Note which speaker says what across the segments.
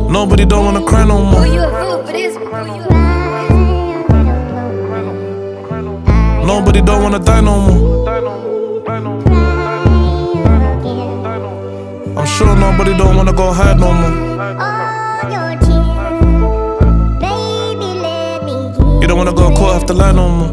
Speaker 1: Nobody don't wanna cry no more.
Speaker 2: You a fool for this one.
Speaker 1: Nobody don't wanna die no more. I'm sure nobody don't wanna go hide no more. You don't wanna go court after lie no more.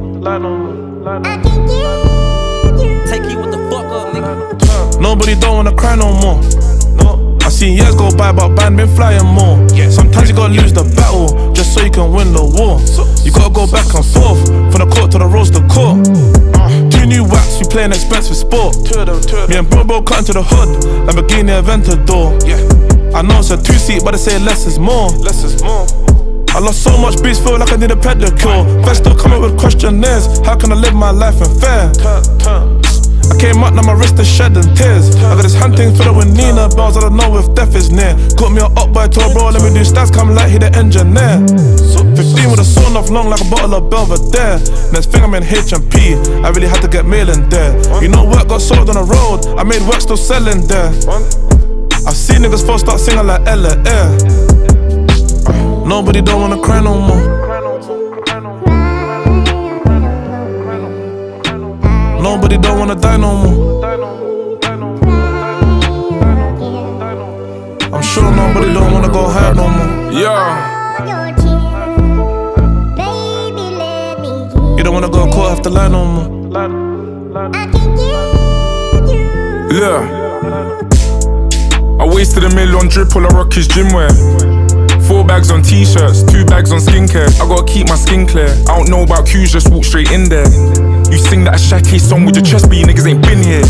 Speaker 3: Take you what the fuck up, nigga.
Speaker 1: Nobody don't wanna cry no more. I seen years go by, but band been flying more. Sometimes you gotta lose the battle just so you can win the war. You gotta go back and forth from the court to the roast to court. Two new wax, we play an expensive sport. Me and bro cut into the hood, Lamborghini Aventador. I know it's a two-seat, but they say less is more. I lost so much beats, feel like I need a pedicure. Vets still coming with questionnaires. How can I live my life in fair? I came up, now my wrist is shedding tears. I got this hunting filled with Nina bells, I don't know if death is near. Got me up by tour, bro, let me do stats, come like he the engineer. 15 with a sawn off long like a bottle of Belvedere. Next thing I'm in H&P, I really had to get mail in there. You know work got sold on the road, I made work still selling there. I see niggas first start singing like Ella Air. Nobody don't wanna cry no more. Nobody don't wanna die no more. I'm sure nobody don't wanna go hide no more. You don't wanna go court after lie no more.
Speaker 4: I wasted $1 million on drip, all I rock is gym wear. 4 bags on t-shirts, 2 bags on skincare. I gotta keep my skin clear. I don't know about cues, just walk straight in there. You sing that Ashake song with your chest, but you niggas ain't been here.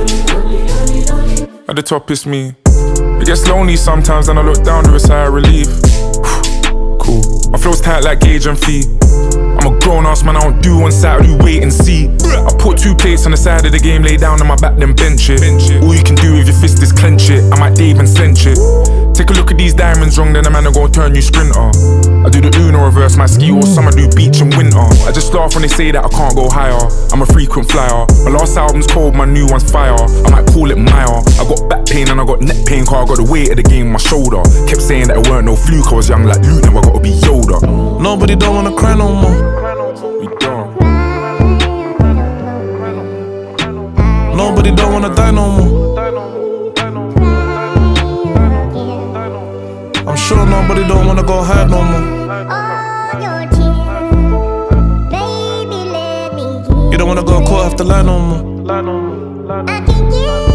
Speaker 4: At the top it's me. It gets lonely sometimes and I look down to a sigh of relief. Cool. My flow's tight like Gage and Fee. I'm a grown-ass man, I don't do one side, I do wait and see. I put 2 plates on the side of the game, lay down on my back, then bench it. All you can do with your fist is clench it. I might Dave and cinch it. Take a look at these diamonds wrong, then a man gon' turn you sprinter. I do the Uno reverse, my ski or summer, do beach and winter. I just laugh when they say that I can't go higher. I'm a frequent flyer. My last album's cold, my new one's fire. I might call it Maya. I got back pain and I got neck pain, cause I got the weight of the game on my shoulder. Kept saying that it weren't no fluke, I was young like Luke, now I gotta be Yoda.
Speaker 1: Nobody don't wanna cry no more.
Speaker 4: We don't.
Speaker 1: Nobody don't wanna die no more. I'm sure nobody don't wanna go hide no more. You don't wanna go court after lie no more.